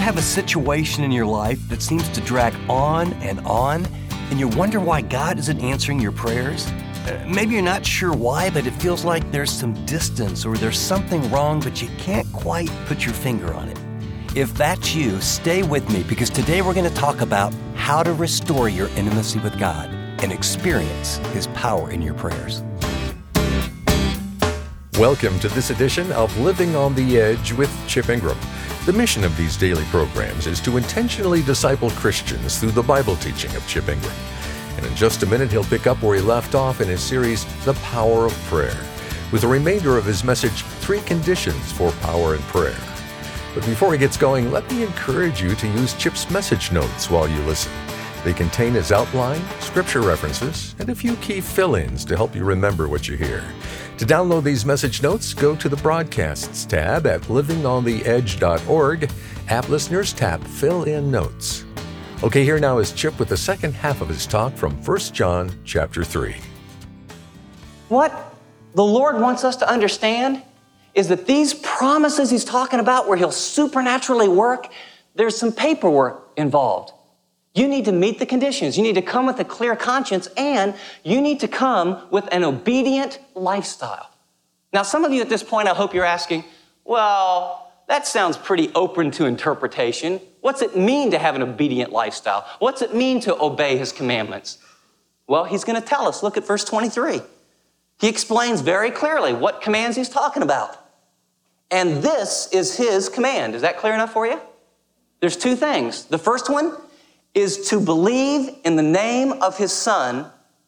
have a situation in your life that seems to drag on, and you wonder why God isn't answering your prayers? Maybe you're not sure why, but it feels like there's some distance or there's something wrong, but you can't quite put your finger on it. If that's you, stay with me, because today we're going to talk about how to restore your intimacy with God and experience His power in your prayers. Welcome to this edition of Living on the Edge with Chip Ingram. The mission of these daily programs is to intentionally disciple Christians through the Bible teaching of Chip Ingram. And in just a minute, he'll pick up where he left off in his series, The Power of Prayer, with the remainder of his message, 3 Conditions for Power in Prayer. But before he gets going, let me encourage you to use Chip's message notes while you listen. They contain his outline, scripture references, and a few key fill-ins to help you remember what you hear. To download these message notes, go to the Broadcasts tab at livingontheedge.org. App listeners tap Fill in Notes. Okay, here now is Chip with the second half of his talk from 1 John chapter 3. What the Lord wants us to understand is that these promises He's talking about where He'll supernaturally work, there's some paperwork involved. You need to meet the conditions. You need to come with a clear conscience, and you need to come with an obedient lifestyle. Now, some of you at this point, I hope you're asking, well, that sounds pretty open to interpretation. What's it mean to have an obedient lifestyle? What's it mean to obey His commandments? Well, He's going to tell us. Look at verse 23. He explains very clearly what commands He's talking about. And this is His command. Is that clear enough for you? There's 2 things. The first one is to believe in the name of His Son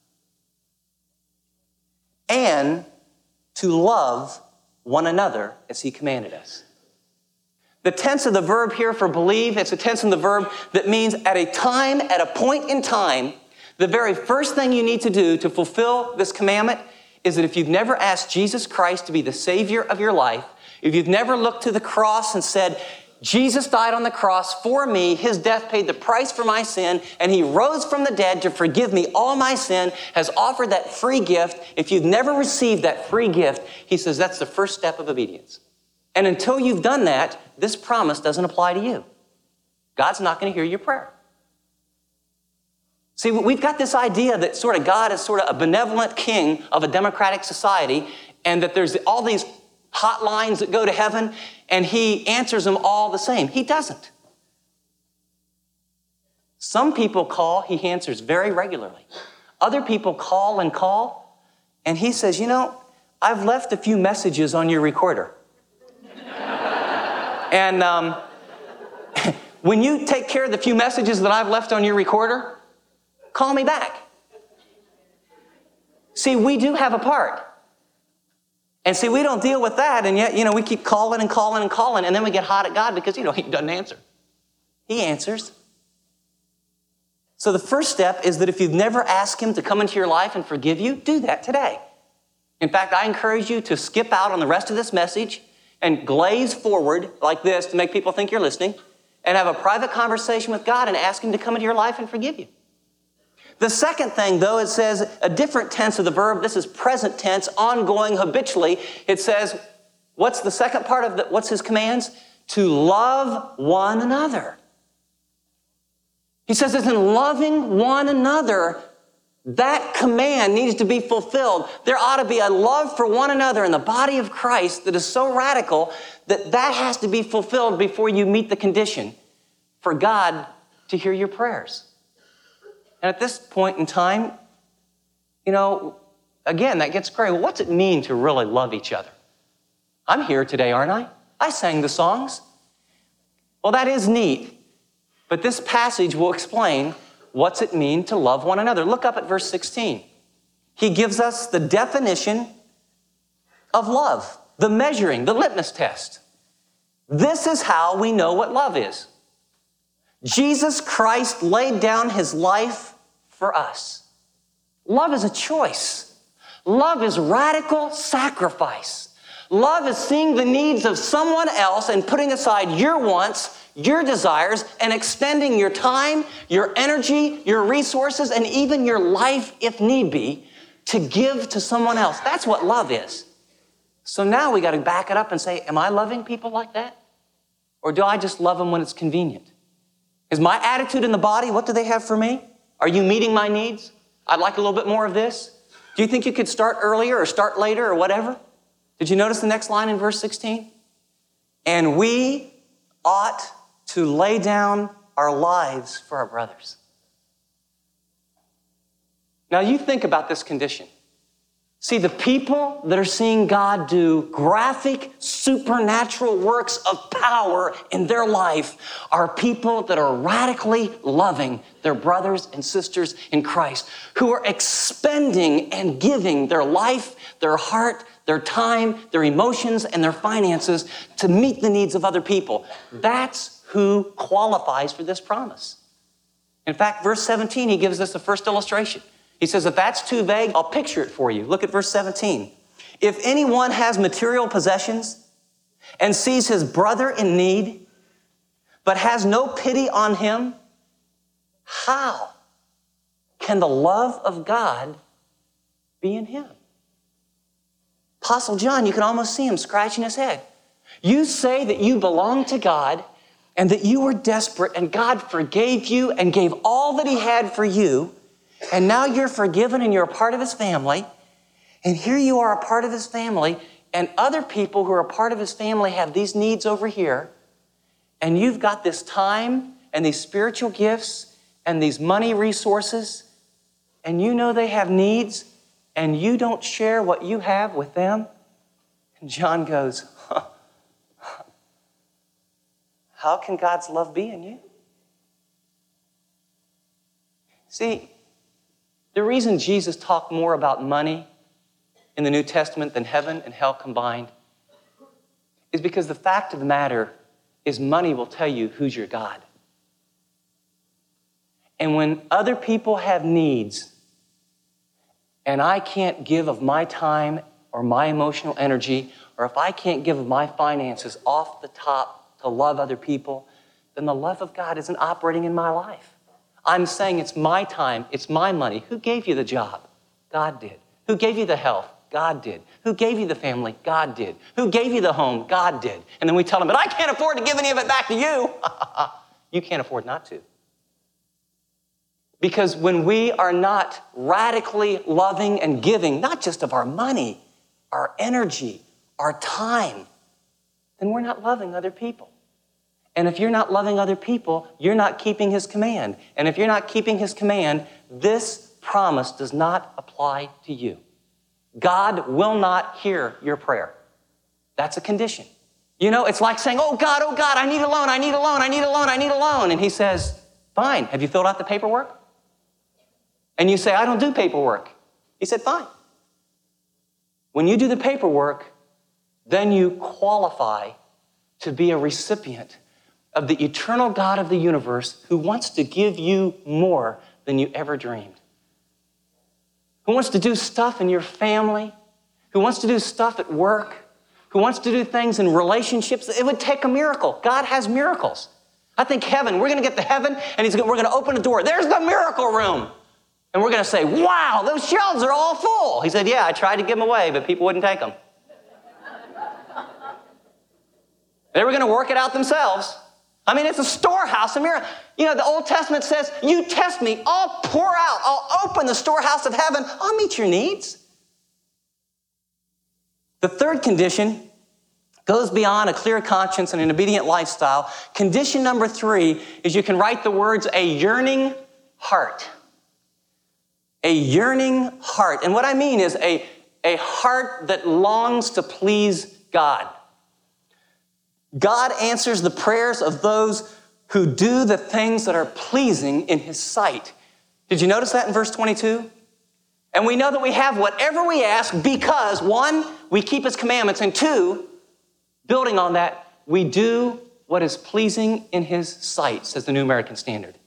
and to love one another as He commanded us. The tense of the verb here for believe, it's a tense in the verb that means at a point in time, the very first thing you need to do to fulfill this commandment is that if you've never asked Jesus Christ to be the Savior of your life, if you've never looked to the cross and said, Jesus died on the cross for me, His death paid the price for my sin, and He rose from the dead to forgive me all my sin, has offered that free gift. If you've never received that free gift, He says that's the first step of obedience. And until you've done that, this promise doesn't apply to you. God's not going to hear your prayer. See, we've got this idea that sort of God is sort of a benevolent king of a democratic society, and that there's all these hotlines that go to heaven, and He answers them all the same. He doesn't. Some people call, He answers very regularly. Other people call, and He says, I've left a few messages on your recorder. And when you take care of the few messages that I've left on your recorder, call me back. See, we do have a part. And see, we don't deal with that, and yet, we keep calling, and then we get hot at God because, He doesn't answer. He answers. So the first step is that if you've never asked Him to come into your life and forgive you, do that today. In fact, I encourage you to skip out on the rest of this message and glaze forward like this to make people think you're listening, and have a private conversation with God and ask Him to come into your life and forgive you. The second thing, though, it says a different tense of the verb. This is present tense, ongoing, habitually. It says, what's the second part of what's His commands? To love one another. He says it's in loving one another, that command needs to be fulfilled. There ought to be a love for one another in the body of Christ that is so radical that has to be fulfilled before you meet the condition for God to hear your prayers. And at this point in time, again, that gets gray. Well, what's it mean to really love each other? I'm here today, aren't I? I sang the songs. Well, that is neat. But this passage will explain what's it mean to love one another. Look up at verse 16. He gives us the definition of love, the measuring, the litmus test. This is how we know what love is. Jesus Christ laid down His life for us. Love is a choice. Love is radical sacrifice. Love is seeing the needs of someone else and putting aside your wants, your desires, and extending your time, your energy, your resources, and even your life, if need be, to give to someone else. That's what love is. So now we got to back it up and say, am I loving people like that? Or do I just love them when it's convenient? Is my attitude in the body, what do they have for me? Are you meeting my needs? I'd like a little bit more of this. Do you think you could start earlier or start later or whatever? Did you notice the next line in verse 16? And we ought to lay down our lives for our brothers. Now you think about this condition. See, the people that are seeing God do graphic, supernatural works of power in their life are people that are radically loving their brothers and sisters in Christ, who are expending and giving their life, their heart, their time, their emotions, and their finances to meet the needs of other people. That's who qualifies for this promise. In fact, verse 17, he gives us the first illustration. He says, if that's too vague, I'll picture it for you. Look at verse 17. If anyone has material possessions and sees his brother in need, but has no pity on him, how can the love of God be in him? Apostle John, you can almost see him scratching his head. You say that you belong to God and that you were desperate and God forgave you and gave all that he had for you. And now you're forgiven and you're a part of his family. And here you are a part of his family, and other people who are a part of his family have these needs over here. And you've got this time and these spiritual gifts and these money resources, and you know they have needs, and you don't share what you have with them. And John goes, how can God's love be in you? See, the reason Jesus talked more about money in the New Testament than heaven and hell combined is because the fact of the matter is money will tell you who's your God. And when other people have needs and I can't give of my time or my emotional energy, or if I can't give of my finances off the top to love other people, then the love of God isn't operating in my life. I'm saying it's my time, it's my money. Who gave you the job? God did. Who gave you the health? God did. Who gave you the family? God did. Who gave you the home? God did. And then we tell them, but I can't afford to give any of it back to you. You can't afford not to. Because when we are not radically loving and giving, not just of our money, our energy, our time, then we're not loving other people. And if you're not loving other people, you're not keeping his command. And if you're not keeping his command, this promise does not apply to you. God will not hear your prayer. That's a condition. You know, it's like saying, oh God, I need a loan, I need a loan, I need a loan, I need a loan. And he says, fine, have you filled out the paperwork? And you say, I don't do paperwork. He said, fine. When you do the paperwork, then you qualify to be a recipient of the eternal God of the universe who wants to give you more than you ever dreamed. Who wants to do stuff in your family, who wants to do stuff at work, who wants to do things in relationships. It would take a miracle. God has miracles. I think heaven, we're going to get to heaven and we're going to open the door. There's the miracle room. And we're going to say, wow, those shelves are all full. He said, yeah, I tried to give them away, but people wouldn't take them. They were going to work it out themselves. I mean, it's a storehouse of miracles. You know, the Old Testament says, you test me, I'll pour out, I'll open the storehouse of heaven, I'll meet your needs. The third condition goes beyond a clear conscience and an obedient lifestyle. Condition number 3 is you can write the words, a yearning heart. A yearning heart. And what I mean is a heart that longs to please God. God answers the prayers of those who do the things that are pleasing in his sight. Did you notice that in verse 22? And we know that we have whatever we ask because, 1, we keep his commandments, and 2, building on that, we do what is pleasing in his sight, says the New American Standard.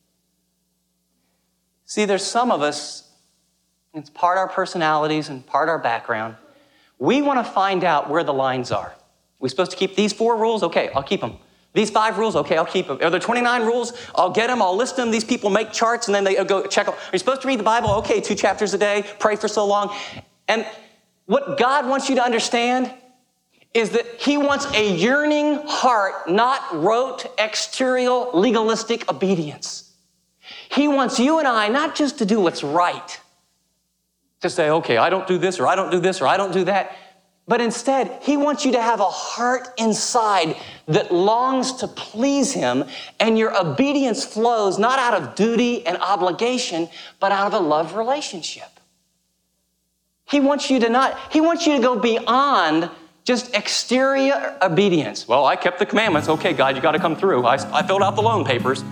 See, there's some of us, it's part our personalities and part our background, we want to find out where the lines are. We're supposed to keep these 4 rules? Okay, I'll keep them. These 5 rules? Okay, I'll keep them. Are there 29 rules? I'll get them, I'll list them. These people make charts and then they go check them. Are you supposed to read the Bible? Okay, 2 chapters a day, pray for so long. And what God wants you to understand is that he wants a yearning heart, not rote, exterior, legalistic obedience. He wants you and I not just to do what's right, to say, okay, I don't do this, or I don't do this, or I don't do that, but instead, he wants you to have a heart inside that longs to please him, and your obedience flows not out of duty and obligation, but out of a love relationship. He wants you to go beyond just exterior obedience. Well, I kept the commandments. Okay, God, you got to come through. I filled out the loan papers.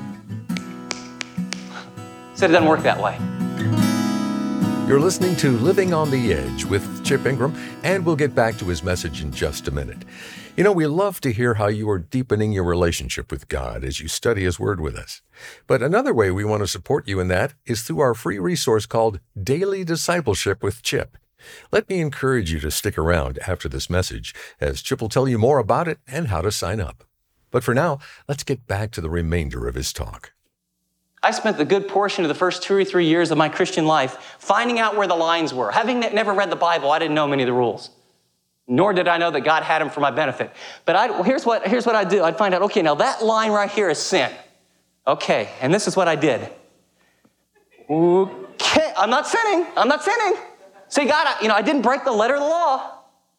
Said it doesn't work that way. You're listening to Living on the Edge with Chip Ingram, and we'll get back to his message in just a minute. You know, we love to hear how you are deepening your relationship with God as you study His Word with us. But another way we want to support you in that is through our free resource called Daily Discipleship with Chip. Let me encourage you to stick around after this message, as Chip will tell you more about it and how to sign up. But for now, let's get back to the remainder of his talk. I spent the good portion of the first 2 or 3 years of my Christian life finding out where the lines were. Having never read the Bible, I didn't know many of the rules. Nor did I know that God had them for my benefit. But here's what I'd do. I'd find out, okay, now that line right here is sin. Okay, and this is what I did. Okay, I'm not sinning. See, God, I didn't break the letter of the law.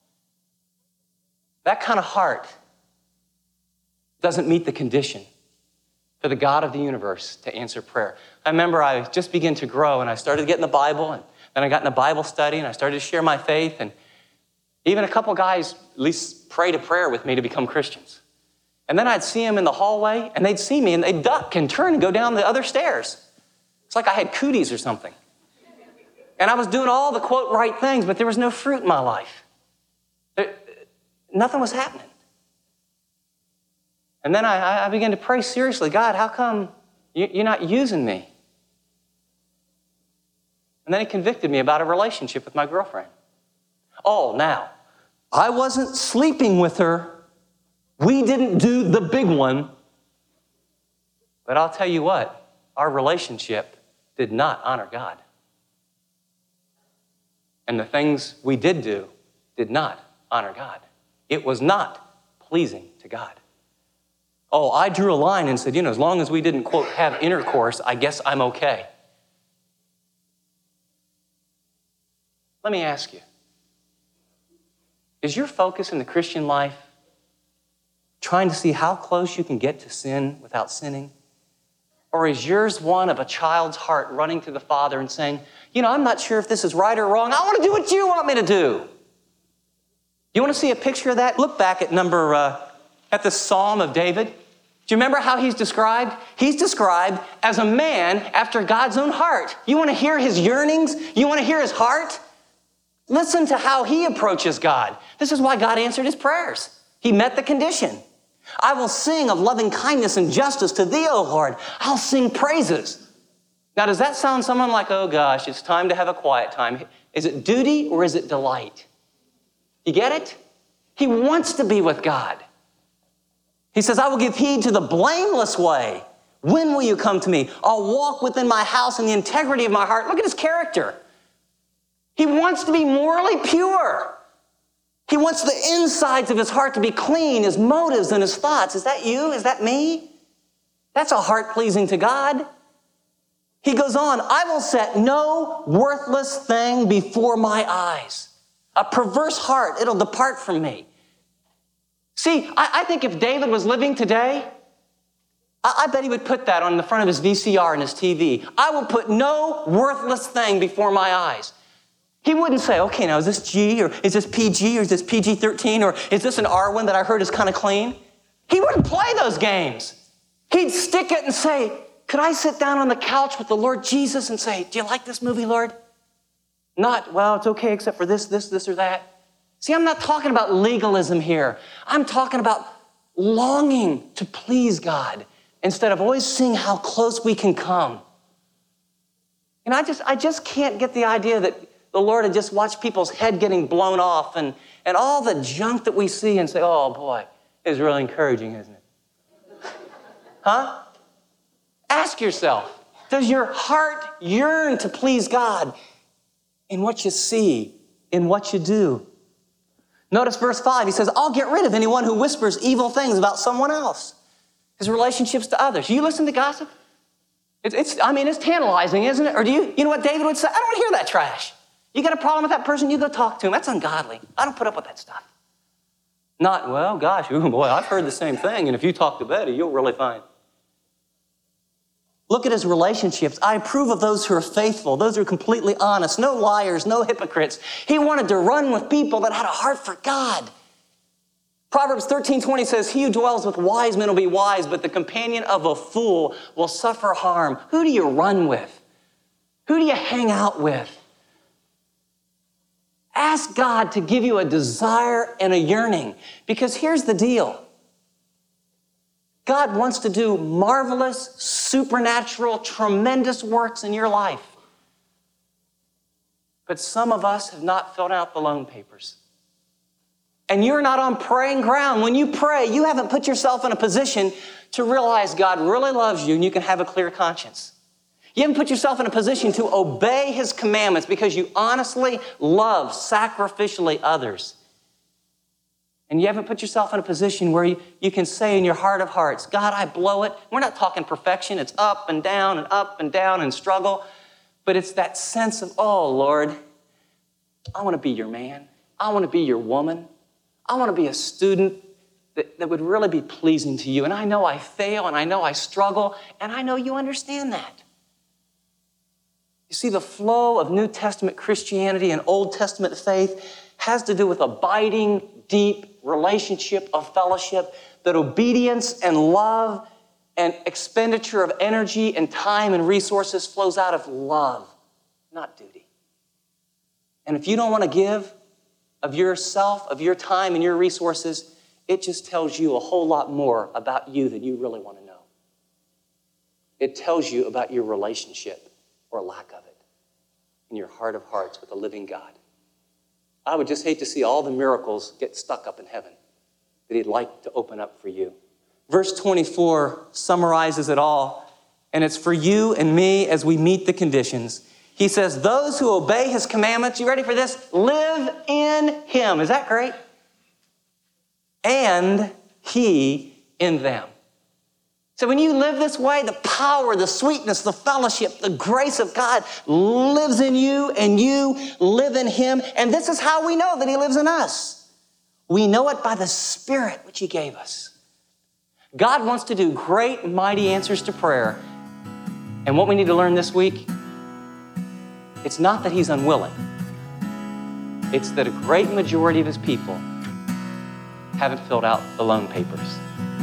That kind of heart doesn't meet the condition for the God of the universe to answer prayer. I remember I just began to grow, and I started getting the Bible, and then I got in a Bible study, and I started to share my faith, and even a couple guys at least prayed a prayer with me to become Christians. And then I'd see them in the hallway, and they'd see me, and they'd duck and turn and go down the other stairs. It's like I had cooties or something. And I was doing all the, quote, right things, but there was no fruit in my life. Nothing was happening. And then I began to pray seriously, God, how come you're not using me? And then He convicted me about a relationship with my girlfriend. Oh, now, I wasn't sleeping with her. We didn't do the big one. But I'll tell you what, our relationship did not honor God. And the things we did do did not honor God. It was not pleasing to God. Oh, I drew a line and said, as long as we didn't, quote, have intercourse, I guess I'm okay. Let me ask you, is your focus in the Christian life trying to see how close you can get to sin without sinning? Or is yours one of a child's heart running to the Father and saying, I'm not sure if this is right or wrong. I want to do what you want me to do. You want to see a picture of that? Look back at at the Psalm of David. Do you remember how he's described? He's described as a man after God's own heart. You want to hear his yearnings? You want to hear his heart? Listen to how he approaches God. This is why God answered his prayers. He met the condition. I will sing of loving kindness and justice to thee, O Lord. I'll sing praises. Now, does that sound someone like, oh gosh, it's time to have a quiet time? Is it duty or is it delight? You get it? He wants to be with God. He says, I will give heed to the blameless way. When will you come to me? I'll walk within my house in the integrity of my heart. Look at his character. He wants to be morally pure. He wants the insides of his heart to be clean, his motives and his thoughts. Is that you? Is that me? That's a heart pleasing to God. He goes on, I will set no worthless thing before my eyes. A perverse heart, it'll depart from me. See, I think if David was living today, I bet he would put that on the front of his VCR and his TV. I will put no worthless thing before my eyes. He wouldn't say, okay, now is this G, or is this PG, or is this PG-13, or is this an R1 that I heard is kind of clean? He wouldn't play those games. He'd stick it and say, could I sit down on the couch with the Lord Jesus and say, do you like this movie, Lord? Not, well, it's okay except for this, or that. See, I'm not talking about legalism here. I'm talking about longing to please God instead of always seeing how close we can come. And I just can't get the idea that the Lord had just watched people's head getting blown off and all the junk that we see and say, oh boy, it's really encouraging, isn't it? Huh? Ask yourself, does your heart yearn to please God in what you see, in what you do? Notice verse 5. He says, I'll get rid of anyone who whispers evil things about someone else. His relationships to others. You listen to gossip? It's tantalizing, isn't it? Or you know what David would say? I don't want to hear that trash. You got a problem with that person, you go talk to him. That's ungodly. I don't put up with that stuff. Not, well, gosh, boy, I've heard the same thing, and if you talk to Betty, you'll really find. Look at his relationships. I approve of those who are faithful, those who are completely honest, no liars, no hypocrites. He wanted to run with people that had a heart for God. Proverbs 13:20 says, he who dwells with wise men will be wise, but the companion of a fool will suffer harm. Who do you run with? Who do you hang out with? Ask God to give you a desire and a yearning, because here's the deal. God wants to do marvelous, supernatural, tremendous works in your life. But some of us have not filled out the loan papers. And you're not on praying ground. When you pray, you haven't put yourself in a position to realize God really loves you and you can have a clear conscience. You haven't put yourself in a position to obey his commandments because you honestly love sacrificially others. And you haven't put yourself in a position where you can say in your heart of hearts, God, I blow it. We're not talking perfection. It's up and down and struggle. But it's that sense of, oh, Lord, I want to be your man. I want to be your woman. I want to be a student that would really be pleasing to you. And I know I fail, and I know I struggle, and I know you understand that. You see, the flow of New Testament Christianity and Old Testament faith has to do with abiding, deep relationship of fellowship, that obedience and love and expenditure of energy and time and resources flows out of love, not duty. And if you don't want to give of yourself, of your time and your resources, it just tells you a whole lot more about you than you really want to know. It tells you about your relationship or lack of it in your heart of hearts with the living God. I would just hate to see all the miracles get stuck up in heaven that he'd like to open up for you. Verse 24 summarizes it all, and it's for you and me as we meet the conditions. He says, those who obey his commandments, you ready for this? Live in him. Is that great? And he in them. So when you live this way, the power, the sweetness, the fellowship, the grace of God lives in you and you live in him. And this is how we know that he lives in us. We know it by the Spirit which he gave us. God wants to do great and mighty answers to prayer. And what we need to learn this week, it's not that he's unwilling. It's that a great majority of his people haven't filled out the loan papers.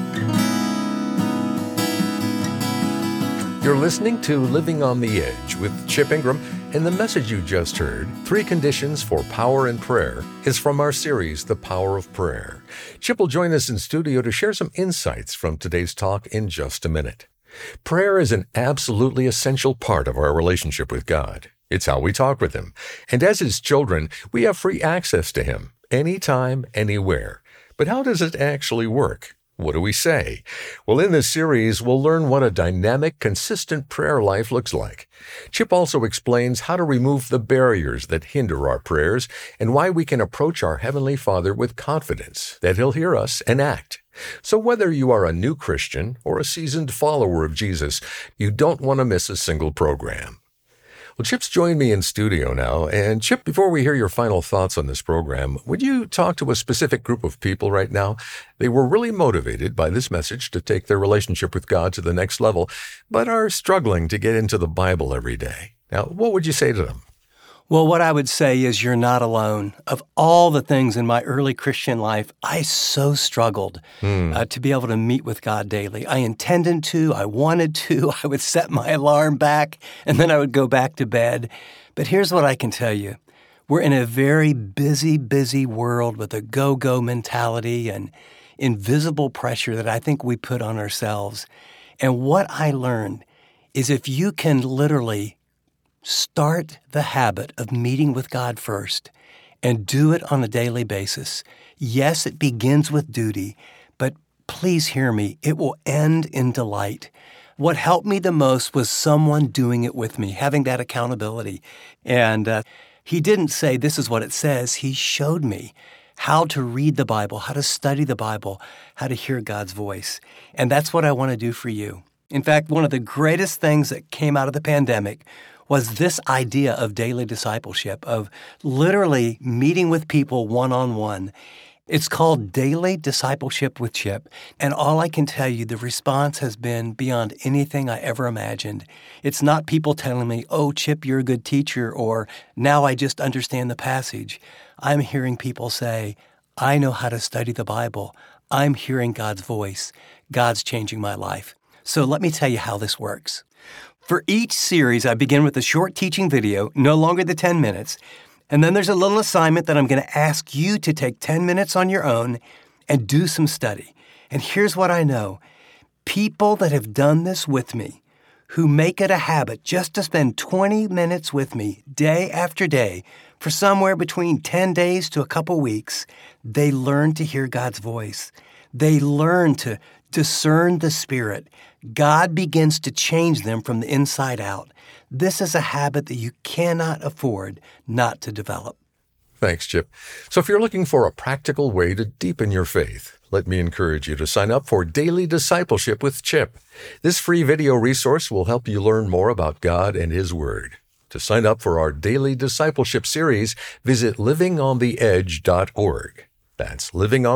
You're listening to Living on the Edge with Chip Ingram, and the message you just heard, 3 Conditions for Power in Prayer, is from our series, The Power of Prayer. Chip will join us in studio to share some insights from today's talk in just a minute. Prayer is an absolutely essential part of our relationship with God. It's how we talk with him. And as his children, we have free access to him, anytime, anywhere. But how does it actually work? What do we say? Well, in this series, we'll learn what a dynamic, consistent prayer life looks like. Chip also explains how to remove the barriers that hinder our prayers and why we can approach our Heavenly Father with confidence that he'll hear us and act. So whether you are a new Christian or a seasoned follower of Jesus, you don't want to miss a single program. Well, Chip's joined me in studio now. And Chip, before we hear your final thoughts on this program, would you talk to a specific group of people right now? They were really motivated by this message to take their relationship with God to the next level, but are struggling to get into the Bible every day. Now, what would you say to them? Well, what I would say is you're not alone. Of all the things in my early Christian life, I so struggled to be able to meet with God daily. I intended to, I wanted to, I would set my alarm back, and then I would go back to bed. But here's what I can tell you. We're in a very busy world with a go-go mentality and invisible pressure that I think we put on ourselves. And what I learned is if you can literally start the habit of meeting with God first and do it on a daily basis. Yes, it begins with duty, but please hear me, it will end in delight. What helped me the most was someone doing it with me, having that accountability. And he didn't say, this is what it says. He showed me how to read the Bible, how to study the Bible, how to hear God's voice. And that's what I want to do for you. In fact, one of the greatest things that came out of the pandemic was this idea of daily discipleship, of literally meeting with people one-on-one. It's called Daily Discipleship with Chip, and all I can tell you, the response has been beyond anything I ever imagined. It's not people telling me, oh, Chip, you're a good teacher, or now I just understand the passage. I'm hearing people say, I know how to study the Bible. I'm hearing God's voice. God's changing my life. So let me tell you how this works. For each series, I begin with a short teaching video, no longer than 10 minutes, and then there's a little assignment that I'm going to ask you to take 10 minutes on your own and do some study. And here's what I know. People that have done this with me, who make it a habit just to spend 20 minutes with me day after day for somewhere between 10 days to a couple weeks, they learn to hear God's voice. They learn to discern the Spirit. God begins to change them from the inside out. This is a habit that you cannot afford not to develop. Thanks, Chip. So if you're looking for a practical way to deepen your faith, let me encourage you to sign up for Daily Discipleship with Chip. This free video resource will help you learn more about God and His Word. To sign up for our Daily Discipleship series, visit livingontheedge.org. That's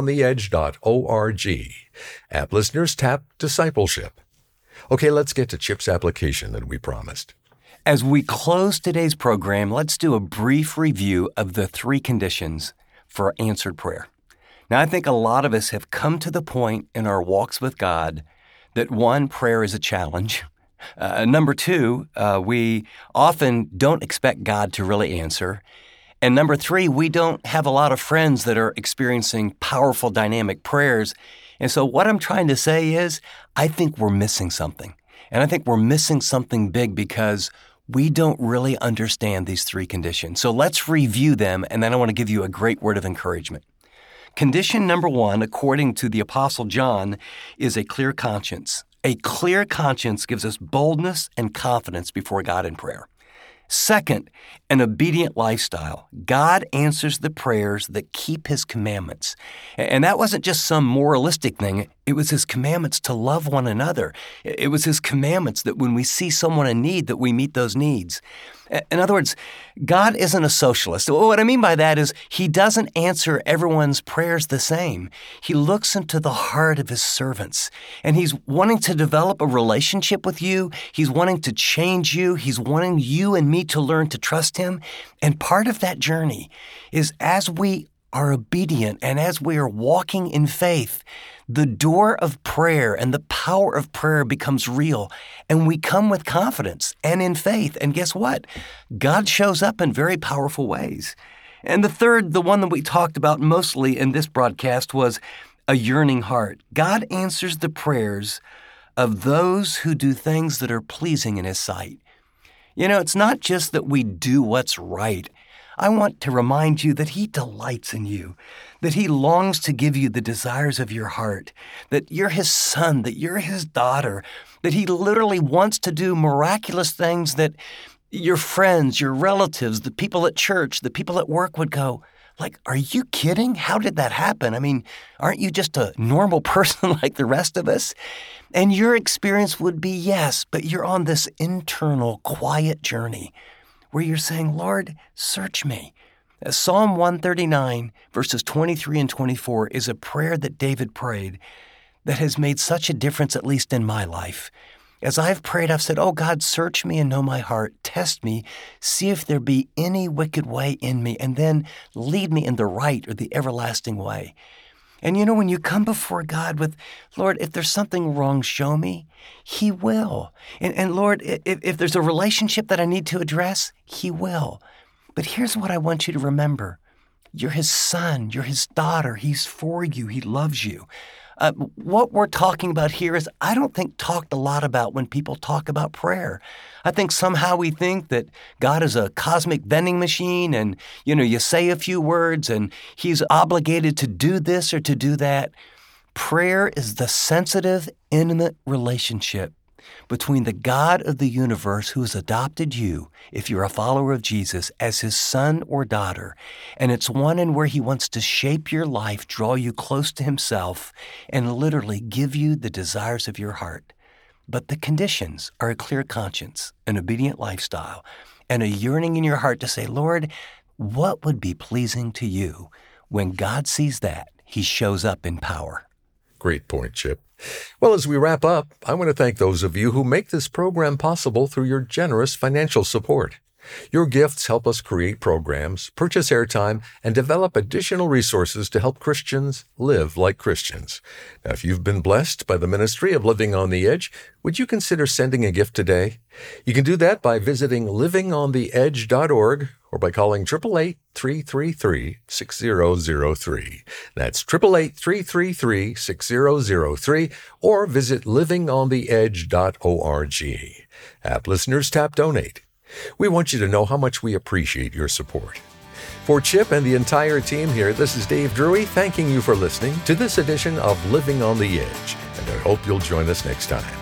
livingontheedge.org. App listeners, tap Discipleship. Okay, let's get to Chip's application that we promised. As we close today's program, let's do a brief review of the 3 conditions for answered prayer. Now, I think a lot of us have come to the point in our walks with God that 1, prayer is a challenge. Number 2, we often don't expect God to really answer. And number 3, we don't have a lot of friends that are experiencing powerful, dynamic prayers. And so what I'm trying to say is, I think we're missing something. And I think we're missing something big because we don't really understand these 3 conditions. So let's review them, and then I want to give you a great word of encouragement. Condition number 1, according to the Apostle John, is a clear conscience. A clear conscience gives us boldness and confidence before God in prayer. Second, an obedient lifestyle. God answers the prayers that keep His commandments. And that wasn't just some moralistic thing. It was His commandments to love one another. It was His commandments that when we see someone in need, that we meet those needs. In other words, God isn't a socialist. What I mean by that is He doesn't answer everyone's prayers the same. He looks into the heart of His servants, and He's wanting to develop a relationship with you. He's wanting to change you. He's wanting you and me to learn to trust Him. And part of that journey is as we are obedient and as we are walking in faith, the door of prayer and the power of prayer becomes real, and we come with confidence and in faith. And guess what? God shows up in very powerful ways. And the third, the one that we talked about mostly in this broadcast, was a yearning heart. God answers the prayers of those who do things that are pleasing in His sight. You know, it's not just that we do what's right. I want to remind you that He delights in you, that He longs to give you the desires of your heart, that you're His son, that you're His daughter, that He literally wants to do miraculous things that your friends, your relatives, the people at church, the people at work would go, like, are you kidding? How did that happen? I mean, aren't you just a normal person like the rest of us? And your experience would be yes, but you're on this internal, quiet journey where you're saying, Lord, search me. Psalm 139, verses 23 and 24 is a prayer that David prayed that has made such a difference, at least in my life. As I've prayed, I've said, oh God, search me and know my heart. Test me. See if there be any wicked way in me, and then lead me in the right or the everlasting way. And you know, when you come before God with, Lord, if there's something wrong, show me, He will. And Lord, if there's a relationship that I need to address, He will. But here's what I want you to remember. You're His son. You're His daughter. He's for you. He loves you. What we're talking about here is, I don't think talked a lot about when people talk about prayer. I think somehow we think that God is a cosmic vending machine and, you say a few words and He's obligated to do this or to do that. Prayer is the sensitive, intimate relationship between the God of the universe who has adopted you, if you're a follower of Jesus, as his son or daughter, and it's one in where he wants to shape your life, draw you close to himself, and literally give you the desires of your heart. But the conditions are a clear conscience, an obedient lifestyle, and a yearning in your heart to say, Lord, what would be pleasing to you? When God sees that, he shows up in power. Great point, Chip. Well, as we wrap up, I want to thank those of you who make this program possible through your generous financial support. Your gifts help us create programs, purchase airtime, and develop additional resources to help Christians live like Christians. Now, if you've been blessed by the ministry of Living on the Edge, would you consider sending a gift today? You can do that by visiting livingontheedge.org or by calling 888-333-6003. That's 888-333-6003, or visit livingontheedge.org. App listeners, tap donate. We want you to know how much we appreciate your support. For Chip and the entire team here, this is Dave Drury thanking you for listening to this edition of Living on the Edge, and I hope you'll join us next time.